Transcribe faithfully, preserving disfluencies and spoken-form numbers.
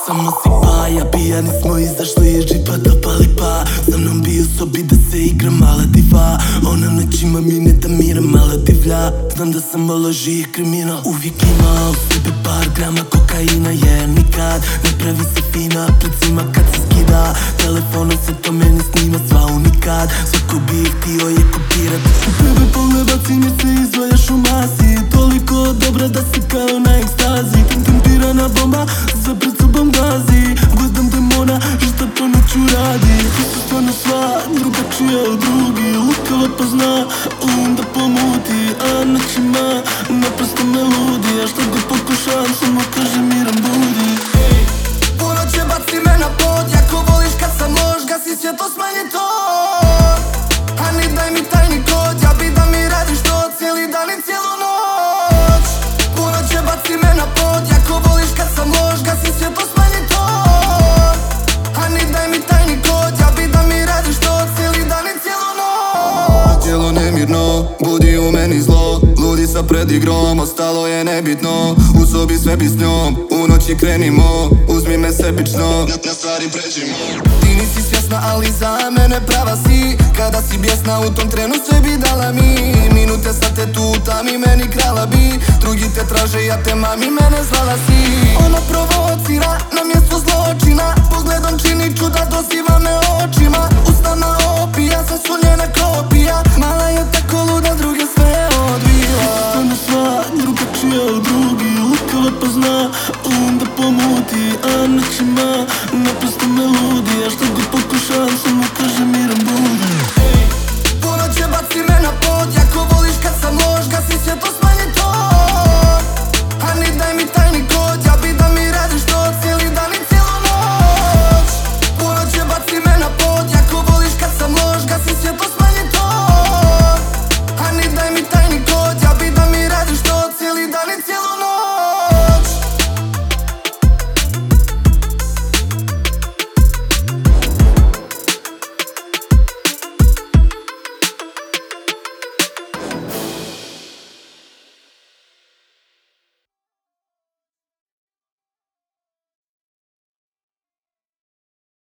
samo sipa, ja pijani smo izašli iz džipa, dopali pa. Sa mnom bi u sobi da se igra mala diva. Ona noćima mi ne da mira, mala divlja. Znam da sam malo žih kriminal. Uvijek ima u sebe par grama kokaina, jer nikad ne pravi se fina pred svima kad se skida. Telefonom se to meni snima, sva unikad. Svako bi ih htio je kopirat. U tebe pogled bacim jer se izdvajaš u masi. Toliko dobra da si kao na ekstazi. Tempirana bomba za pred sobom gazi. Gledam demona šta po noću radi. Ti su stvarno sva drugačija od drugi. Lukava pa zna um da pomuti, a noćima naprosto me ludi. A šta god pokušam samo kaže miran budi. Ponoć je baci me na pod, jako voliš kad sam loš. Gasi svjetlo, smanji to. Ani daj mi tajni kod, ja bi da mi radiš to cijeli dan i cijelu noć. Ponoć je baci me na pod, jako voliš kad sam loš. Gasi svjetlo, smanji to. Ani daj mi tajni kod, ja bi da mi radiš to cijeli dan i cijelu noć. Tijelo nemirno, budi u meni zlo. Ludi sa predigrom, ostalo je nebitno. U sobi sve bi s njom, u noći krenimo. Uzmi me sebično, na stvari pređimo. Ti nisi svjesna, ali za mene prava si. Kada si bijesna, u tom trenu sve bi dala mi. Minute sa te tuta mi meni krala bi. Drugi te traže, ja te mami, mene zvala si. Ona provocira na mjestu zločina. Pogledom čini čuda, doziva me očima. Usta na opi, ja sam su njena kopi.